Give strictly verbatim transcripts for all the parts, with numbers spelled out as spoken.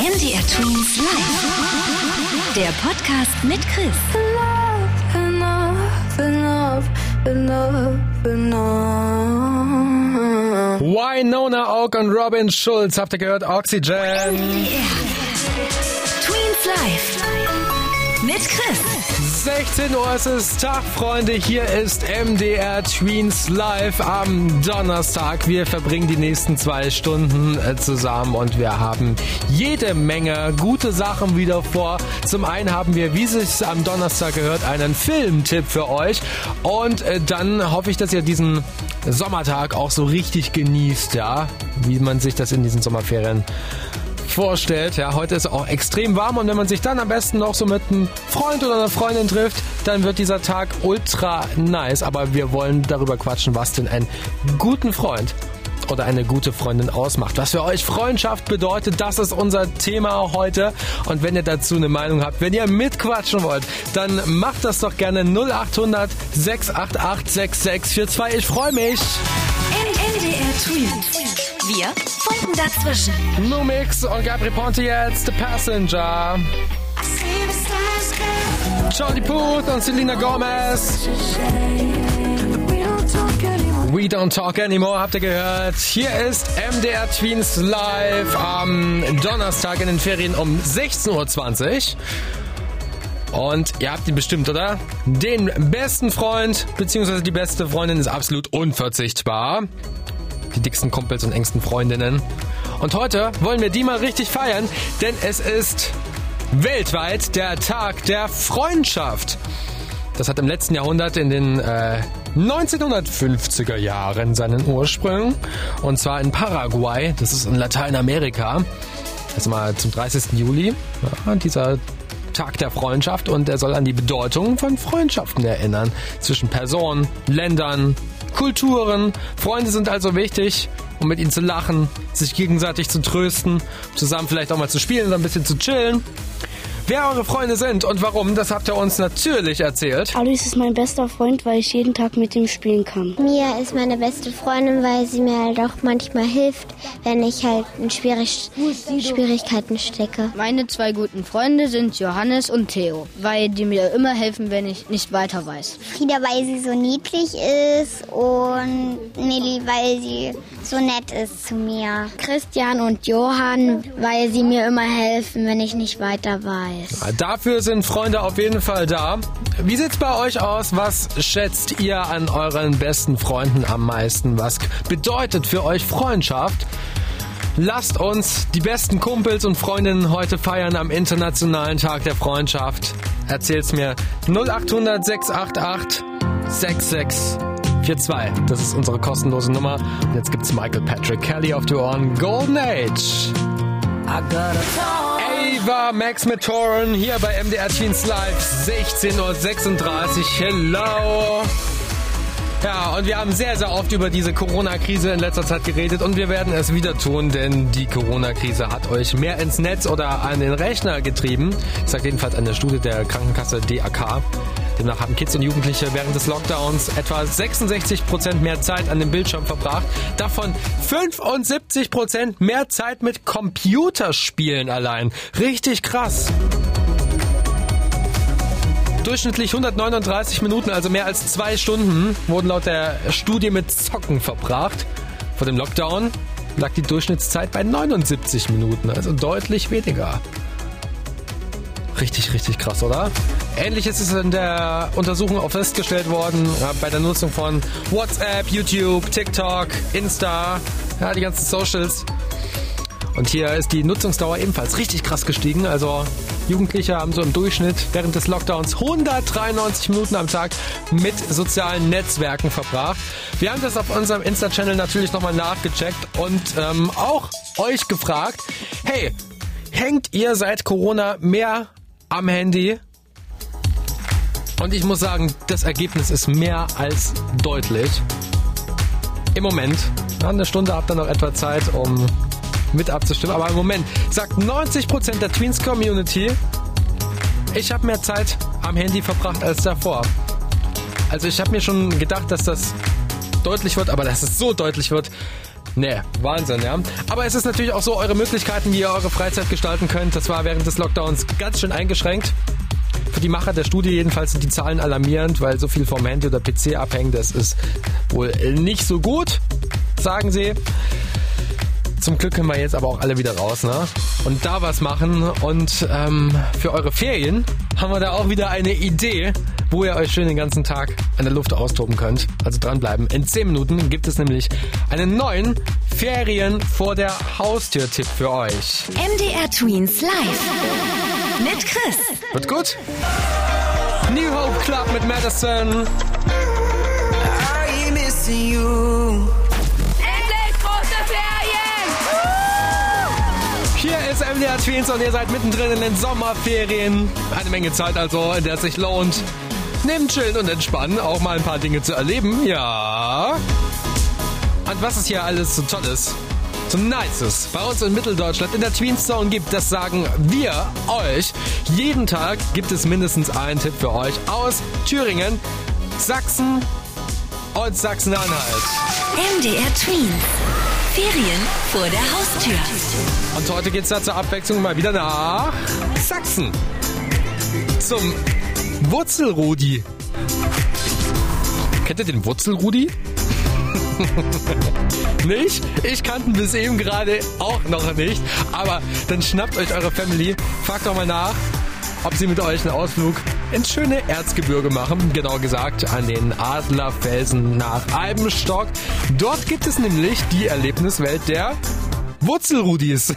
M D R Tweens Live. Der Podcast mit Chris. Enough, enough, enough, enough. Wynonna Oak und Robin Schulz, habt ihr gehört? Oxygen. M D R Tweens Live mit Chris. sechzehn Uhr ist es Tag, Freunde. Hier ist M D R Tweens Live am Donnerstag. Wir verbringen die nächsten zwei Stunden zusammen und wir haben jede Menge gute Sachen wieder vor. Zum einen haben wir, wie es sich am Donnerstag gehört, einen Filmtipp für euch. Und dann hoffe ich, dass ihr diesen Sommertag auch so richtig genießt, ja, wie man sich das in diesen Sommerferien vorstellt. Ja, heute ist auch extrem warm und wenn man sich dann am besten noch so mit einem Freund oder einer Freundin trifft, dann wird dieser Tag ultra nice. Aber wir wollen darüber quatschen, was denn einen guten Freund oder eine gute Freundin ausmacht. Was für euch Freundschaft bedeutet, das ist unser Thema heute. Und wenn ihr dazu eine Meinung habt, wenn ihr mitquatschen wollt, dann macht das doch gerne null acht hundert, sechs acht acht, sechs sechs vier zwei. Ich freue mich. M D R Tweens. Wir funken dazwischen. Numix und Gabri Ponte jetzt, The Passenger. Charlie Puth und Selena Gomez. We Don't Talk Anymore, habt ihr gehört. Hier ist M D R Tweens Live am Donnerstag in den Ferien um sechzehn Uhr zwanzig. Und ihr habt ihn bestimmt, oder? Den besten Freund bzw. die beste Freundin ist absolut unverzichtbar. Die dicksten Kumpels und engsten Freundinnen. Und heute wollen wir die mal richtig feiern, denn es ist weltweit der Tag der Freundschaft. Das hat im letzten Jahrhundert in den äh, neunzehnhundertfünfziger Jahren seinen Ursprung. Und zwar in Paraguay, das ist in Lateinamerika. Das ist mal zum dreißigsten Juli, ja, dieser Tag der Freundschaft, und er soll an die Bedeutung von Freundschaften erinnern. Zwischen Personen, Ländern, Kulturen. Freunde sind also wichtig, um mit ihnen zu lachen, sich gegenseitig zu trösten, zusammen vielleicht auch mal zu spielen oder ein bisschen zu chillen. Wer eure Freunde sind und warum, das habt ihr uns natürlich erzählt. Alois ist mein bester Freund, weil ich jeden Tag mit ihm spielen kann. Mia ist meine beste Freundin, weil sie mir halt auch manchmal hilft, wenn ich halt in Schwierig- Schwierigkeiten stecke. Meine zwei guten Freunde sind Johannes und Theo, weil die mir immer helfen, wenn ich nicht weiter weiß. Frieda, weil sie so niedlich ist, und Nilly, weil sie so nett ist zu mir. Christian und Johann, weil sie mir immer helfen, wenn ich nicht weiter weiß. Dafür sind Freunde auf jeden Fall da. Wie sieht's bei euch aus? Was schätzt ihr an euren besten Freunden am meisten? Was bedeutet für euch Freundschaft? Lasst uns die besten Kumpels und Freundinnen heute feiern am Internationalen Tag der Freundschaft. Erzähl's mir. null acht hundert, sechs acht acht, sechs sechs vier zwei. Das ist unsere kostenlose Nummer. Und jetzt gibt's Michael Patrick Kelly auf die Ohren. Golden Age. Ava Max mit Toren hier bei M D R Tweens Live, sechzehn Uhr sechsunddreißig. Hello! Ja, und wir haben sehr, sehr oft über diese Corona-Krise in letzter Zeit geredet und wir werden es wieder tun, denn die Corona-Krise hat euch mehr ins Netz oder an den Rechner getrieben. Das sagt jedenfalls eine Studie der Krankenkasse D A K. Demnach haben Kids und Jugendliche während des Lockdowns etwa sechsundsechzig Prozent mehr Zeit an dem Bildschirm verbracht. Davon fünfundsiebzig Prozent mehr Zeit mit Computerspielen allein. Richtig krass. Durchschnittlich hundertneununddreißig Minuten, also mehr als zwei Stunden, wurden laut der Studie mit Zocken verbracht. Vor dem Lockdown lag die Durchschnittszeit bei neunundsiebzig Minuten, also deutlich weniger. Richtig, richtig krass, oder? Ähnliches ist in der Untersuchung auch festgestellt worden, ja, bei der Nutzung von WhatsApp, YouTube, TikTok, Insta, ja, die ganzen Socials. Und hier ist die Nutzungsdauer ebenfalls richtig krass gestiegen. Also Jugendliche haben so im Durchschnitt während des Lockdowns hundertdreiundneunzig Minuten am Tag mit sozialen Netzwerken verbracht. Wir haben das auf unserem Insta-Channel natürlich nochmal nachgecheckt und ähm, auch euch gefragt, hey, hängt ihr seit Corona mehr am Handy? Und ich muss sagen, das Ergebnis ist mehr als deutlich. Im Moment, ja, eine Stunde habt ihr noch etwa Zeit, um mit abzustimmen. Aber im Moment sagt neunzig Prozent der Tweens-Community, ich habe mehr Zeit am Handy verbracht als davor. Also ich habe mir schon gedacht, dass das deutlich wird, aber dass es so deutlich wird, Nee, Wahnsinn, ja. Aber es ist natürlich auch so, eure Möglichkeiten, wie ihr eure Freizeit gestalten könnt, das war während des Lockdowns ganz schön eingeschränkt. Für die Macher der Studie jedenfalls sind die Zahlen alarmierend, weil so viel vom Handy oder P C abhängen, das ist wohl nicht so gut, sagen sie. Zum Glück können wir jetzt aber auch alle wieder raus, ne? Und da was machen. Und ähm, für eure Ferien haben wir da auch wieder eine Idee, wo ihr euch schön den ganzen Tag an der Luft austoben könnt. Also dranbleiben. In zehn Minuten gibt es nämlich einen neuen Ferien vor der Haustür-Tipp für euch. M D R Tweens Live mit Chris. Wird gut? New Hope Club mit Madison. I miss you. Hier ist M D R Tweens und ihr seid mittendrin in den Sommerferien. Eine Menge Zeit also, in der es sich lohnt, neben Chillen und Entspannen auch mal ein paar Dinge zu erleben. Ja. Und was es hier alles so Tolles, so Nices bei uns in Mitteldeutschland in der Tweens Zone gibt, das sagen wir euch. Jeden Tag gibt es mindestens einen Tipp für euch aus Thüringen, Sachsen und Sachsen-Anhalt. M D R Tweens. Ferien vor der Haustür. Und heute geht's da zur Abwechslung mal wieder nach Sachsen. Zum Wurzelrudi. Kennt ihr den Wurzelrudi? Nicht? Ich kannte ihn bis eben gerade auch noch nicht. Aber dann schnappt euch eure Family, fragt doch mal nach, ob sie mit euch einen Ausflug ins schöne Erzgebirge machen. Genau gesagt an den Adlerfelsen nach Eibenstock. Dort gibt es nämlich die Erlebniswelt der Wurzelrudis.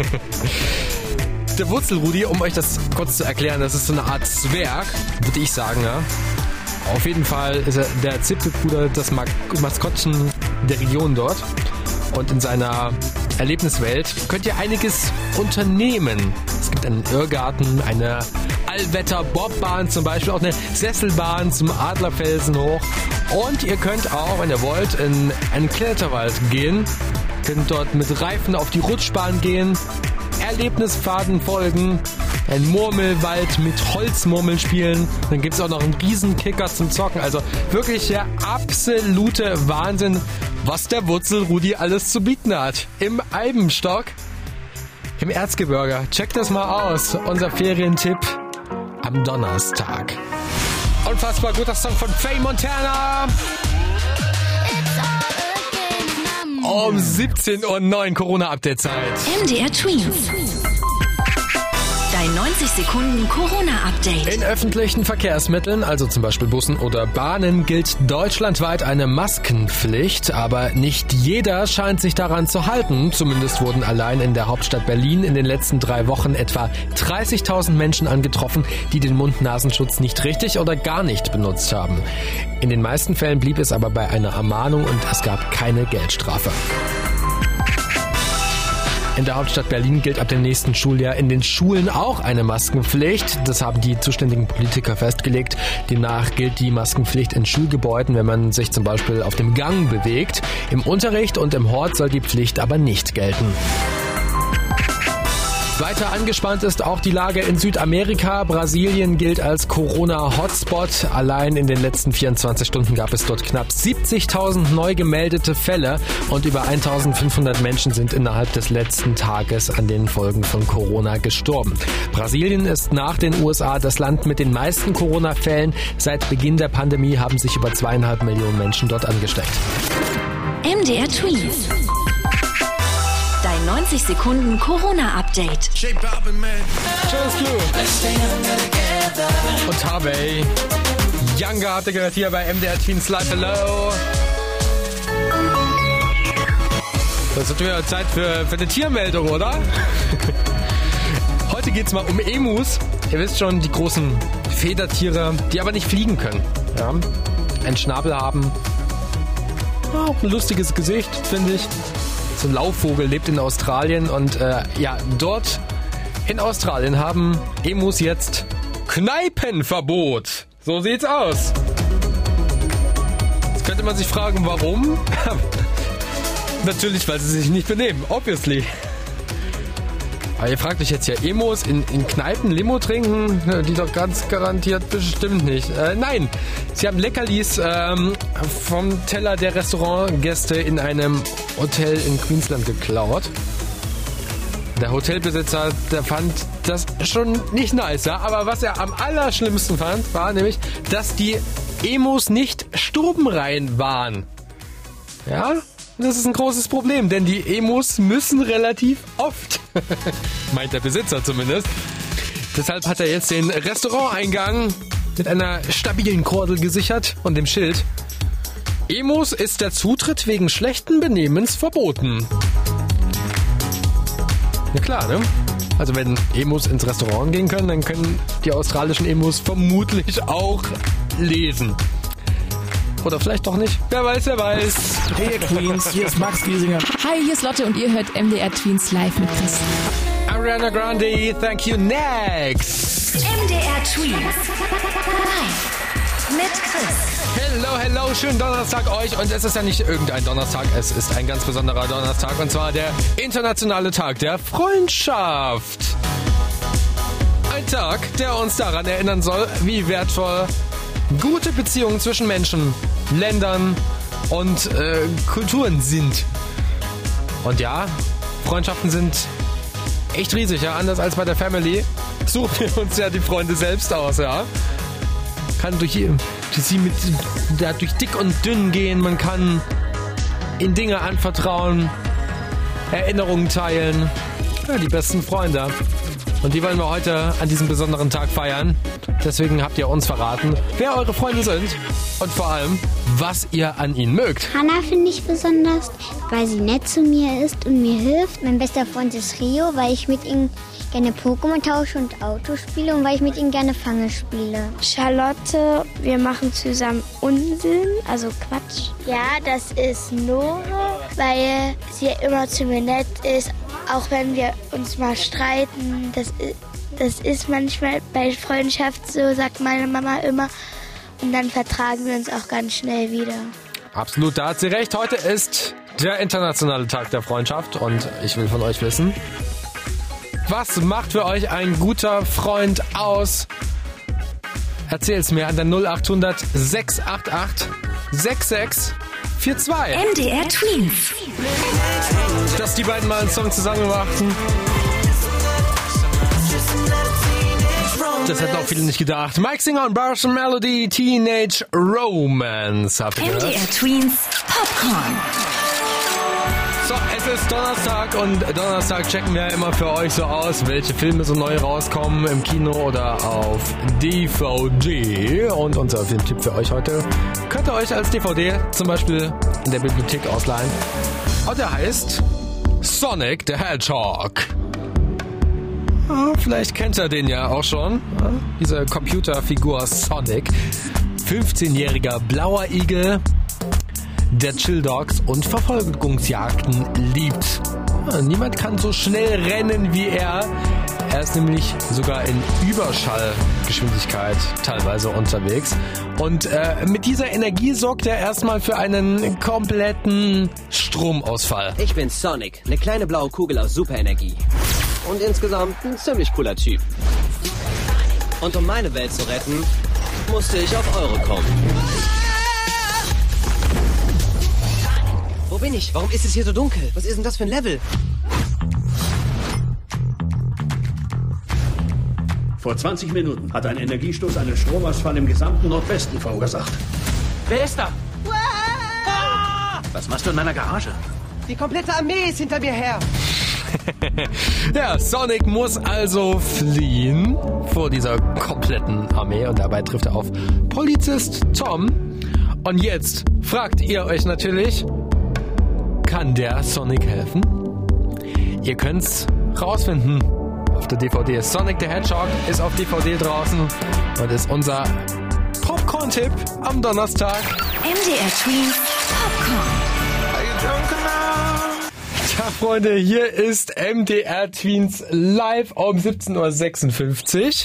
Der Wurzelrudi, um euch das kurz zu erklären, das ist so eine Art Zwerg, würde ich sagen. Ja. Auf jeden Fall ist er der Zipfelbruder, das Maskottchen der Region dort. Und in seiner Erlebniswelt könnt ihr einiges unternehmen. Es gibt einen Irrgarten, eine Allwetter-Bobbahn zum Beispiel, auch eine Sesselbahn zum Adlerfelsen hoch. Und ihr könnt auch, wenn ihr wollt, in einen Kletterwald gehen. Könnt dort mit Reifen auf die Rutschbahn gehen, Erlebnispfaden folgen, ein Murmelwald mit Holzmurmeln spielen. Dann gibt es auch noch einen Riesenkicker zum Zocken. Also wirklich der absolute Wahnsinn, was der Wurzelrudi alles zu bieten hat. Im Eibenstock, im Erzgebirge. Checkt das mal aus. Unser Ferientipp am Donnerstag. Unfassbar guter Song von Faye Montana. Um siebzehn Uhr neun Corona-Update-Zeit. M D R Tweens. Dein neunzig Sekunden Corona-Update. In öffentlichen Verkehrsmitteln, also zum Beispiel Bussen oder Bahnen, gilt deutschlandweit eine Maskenpflicht. Aber nicht jeder scheint sich daran zu halten. Zumindest wurden allein in der Hauptstadt Berlin in den letzten drei Wochen etwa dreißigtausend Menschen angetroffen, die den Mund-Nasenschutz nicht richtig oder gar nicht benutzt haben. In den meisten Fällen blieb es aber bei einer Ermahnung und es gab keine Geldstrafe. In der Hauptstadt Berlin gilt ab dem nächsten Schuljahr in den Schulen auch eine Maskenpflicht. Das haben die zuständigen Politiker festgelegt. Demnach gilt die Maskenpflicht in Schulgebäuden, wenn man sich zum Beispiel auf dem Gang bewegt. Im Unterricht und im Hort soll die Pflicht aber nicht gelten. Weiter angespannt ist auch die Lage in Südamerika. Brasilien gilt als Corona-Hotspot. Allein in den letzten vierundzwanzig Stunden gab es dort knapp siebzigtausend neu gemeldete Fälle und über eintausendfünfhundert Menschen sind innerhalb des letzten Tages an den Folgen von Corona gestorben. Brasilien ist nach den U S A das Land mit den meisten Corona-Fällen. Seit Beginn der Pandemie haben sich über zweieinhalb Millionen Menschen dort angesteckt. M D R Tweens. Dein neunzig Sekunden Corona-Update. Und Harvey. Younger habt ihr gehört hier bei M D R Tweens Live. Hello. Das wird wieder Zeit für, für eine Tiermeldung, oder? Heute geht's mal um Emus. Ihr wisst schon, die großen Federtiere, die aber nicht fliegen können. Ja? Einen Schnabel haben. Auch ein lustiges Gesicht, finde ich. So ein Laufvogel lebt in Australien und äh, ja, dort in Australien haben Emus jetzt Kneipenverbot. So sieht's aus. Jetzt könnte man sich fragen, warum? Natürlich, weil sie sich nicht benehmen, obviously. Aber ihr fragt euch jetzt ja, Emos in, in Kneipen Limo trinken? Die doch ganz garantiert bestimmt nicht. Äh, nein, sie haben Leckerlis ähm, vom Teller der Restaurantgäste in einem Hotel in Queensland geklaut. Der Hotelbesitzer, der fand das schon nicht nice, ja? Aber was er am allerschlimmsten fand, war nämlich, dass die Emos nicht stubenrein waren. Ja, das ist ein großes Problem, denn die Emos müssen relativ oft, meint der Besitzer zumindest. Deshalb hat er jetzt den Restauranteingang mit einer stabilen Kordel gesichert und dem Schild: Emos ist der Zutritt wegen schlechten Benehmens verboten. Ja klar, ne? Also wenn Emos ins Restaurant gehen können, dann können die australischen Emos vermutlich auch lesen. Oder vielleicht doch nicht. Wer weiß, wer weiß. Hey ihr Queens, hier ist Max Giesinger. Hi, hier ist Lotte und ihr hört M D R Tweens live mit Chris. Ariana Grande, thank you, next. M D R Tweens live mit Chris. Hello, hello, schönen Donnerstag euch. Und es ist ja nicht irgendein Donnerstag, es ist ein ganz besonderer Donnerstag. Und zwar der internationale Tag der Freundschaft. Ein Tag, der uns daran erinnern soll, wie wertvoll gute Beziehungen zwischen Menschen, Ländern und äh, Kulturen sind. Und ja, Freundschaften sind echt riesig, ja. Anders als bei der Family suchen wir uns ja die Freunde selbst aus, ja. Kann durch, durch sie mit, ja, durch dick und dünn gehen, man kann in Dinge anvertrauen, Erinnerungen teilen. Ja, die besten Freunde. Und die wollen wir heute an diesem besonderen Tag feiern. Deswegen habt ihr uns verraten, wer eure Freunde sind und vor allem, was ihr an ihnen mögt. Hannah finde ich besonders, weil sie nett zu mir ist und mir hilft. Mein bester Freund ist Rio, weil ich mit ihm gerne Pokémon tausche und Auto spiele und weil ich mit ihm gerne Fange spiele. Charlotte, wir machen zusammen Unsinn, also Quatsch. Ja, das ist Nore, weil sie immer zu mir nett ist, auch wenn wir uns mal streiten. Das, das ist manchmal bei Freundschaft so, sagt meine Mama immer. Und dann vertragen wir uns auch ganz schnell wieder. Absolut, da hat sie recht. Heute ist der internationale Tag der Freundschaft und ich will von euch wissen, was macht für euch ein guter Freund aus? Erzähl's mir an der null acht hundert sechs acht acht sechs sechs vier zwei. M D R Tweens. Dass die beiden mal einen Song zusammen machten. Das hätten auch viele nicht gedacht. Mike Singer und Barson Melody, Teenage Romance. Habt ihr M D R Tweens Popcorn. So, es ist Donnerstag und Donnerstag checken wir immer für euch so aus, welche Filme so neu rauskommen im Kino oder auf D V D. Und unser Filmtipp für euch heute könnt ihr euch als D V D zum Beispiel in der Bibliothek ausleihen. Und der heißt Sonic the Hedgehog. Ja, vielleicht kennt ihr den ja auch schon. Ja, diese Computerfigur Sonic. fünfzehnjähriger blauer Igel, der Chill Dogs und Verfolgungsjagden liebt. Ja, niemand kann so schnell rennen wie er. Er ist nämlich sogar in Überschallgeschwindigkeit teilweise unterwegs. Und äh, mit dieser Energie sorgt er erstmal für einen kompletten Stromausfall. Ich bin Sonic, eine kleine blaue Kugel aus Superenergie. Und insgesamt ein ziemlich cooler Typ. Und um meine Welt zu retten, musste ich auf eure kommen. Wo bin ich? Warum ist es hier so dunkel? Was ist denn das für ein Level? Vor zwanzig Minuten hat ein Energiestoß einen Stromausfall im gesamten Nordwesten verursacht. Wer ist da? Was machst du in meiner Garage? Die komplette Armee ist hinter mir her. Ja, Sonic muss also fliehen vor dieser kompletten Armee und dabei trifft er auf Polizist Tom. Und jetzt fragt ihr euch natürlich, kann der Sonic helfen? Ihr könnt's rausfinden auf der D V D. Sonic the Hedgehog ist auf D V D draußen und ist unser Popcorn-Tipp am Donnerstag. M D R Tweens Popcorn. Ja, Freunde, hier ist M D R Tweens live um siebzehn Uhr sechsundfünfzig.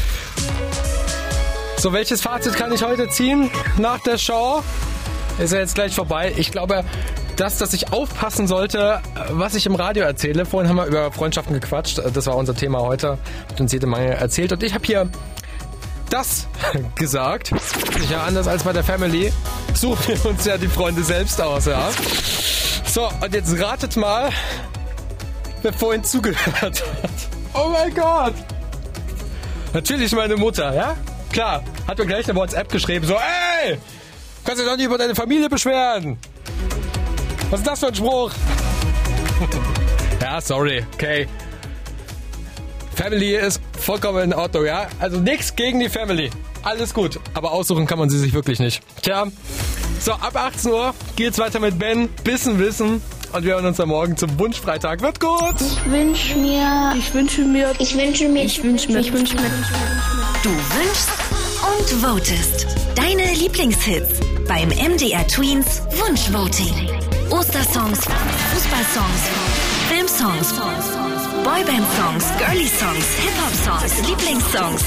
So, welches Fazit kann ich heute ziehen nach der Show? Ist ja jetzt gleich vorbei. Ich glaube, das, dass ich aufpassen sollte, was ich im Radio erzähle. Vorhin haben wir über Freundschaften gequatscht. Das war unser Thema heute. Hat uns jede Menge erzählt. Und ich habe hier das gesagt. Ja, anders als bei der Family suchen wir uns ja die Freunde selbst aus, ja. So, und jetzt ratet mal, wer vorhin zugehört hat. Oh mein Gott. Natürlich meine Mutter, ja? Klar, hat mir gleich eine WhatsApp geschrieben, so, ey, kannst du doch nicht über deine Familie beschweren. Was ist das für ein Spruch? Ja, sorry, okay. Family ist vollkommen in Ordnung, ja? Also nichts gegen die Family. Alles gut. Aber aussuchen kann man sie sich wirklich nicht. Tja. So, ab achtzehn Uhr geht's weiter mit Ben. Bissen Wissen. Und wir hören uns dann morgen zum Wunschfreitag. Wird gut! Ich wünsche mir... Ich wünsche mir... Ich wünsche mir... Ich wünsche mir... Ich wünsche mir... Du wünschst und votest. Deine Lieblingshits beim M D R Tweens Wunschvoting. Ostersongs, Fußballsongs, Filmsongs, Boyband-Songs, Girly-Songs, Hip-Hop-Songs, Lieblingssongs,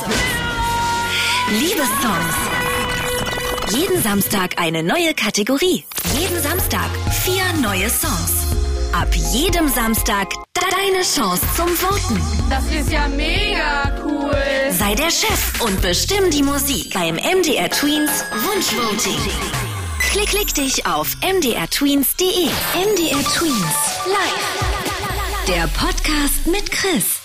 Liebessongs. Jeden Samstag eine neue Kategorie. Jeden Samstag vier neue Songs. Ab jedem Samstag deine Chance zum Voten. Das ist ja mega cool. Sei der Chef und bestimm die Musik beim M D R Tweens Wunschvoting. Klick, klick dich auf m d r tweens punkt d e. M D R Tweens Live. Der Podcast mit Chris.